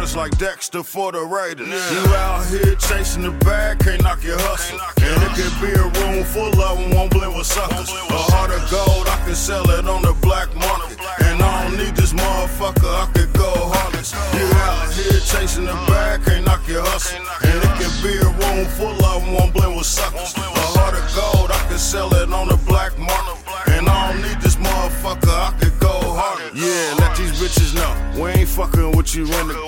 hardest like Dexter for the Raiders. You out here chasing the bag, can't knock your hustle. And it could be a room full of them, won't blend with suckers. A heart of gold, I can sell it on the black market. And I don't need this motherfucker, I could go heartless. You out here chasing the bag, can't knock your hustle. And it could be a room full of them, won't blend with suckers. A heart of gold, I can sell it on the black market. And I don't need this motherfucker, I could go harder. Yeah, let these bitches know, we ain't fucking with you in the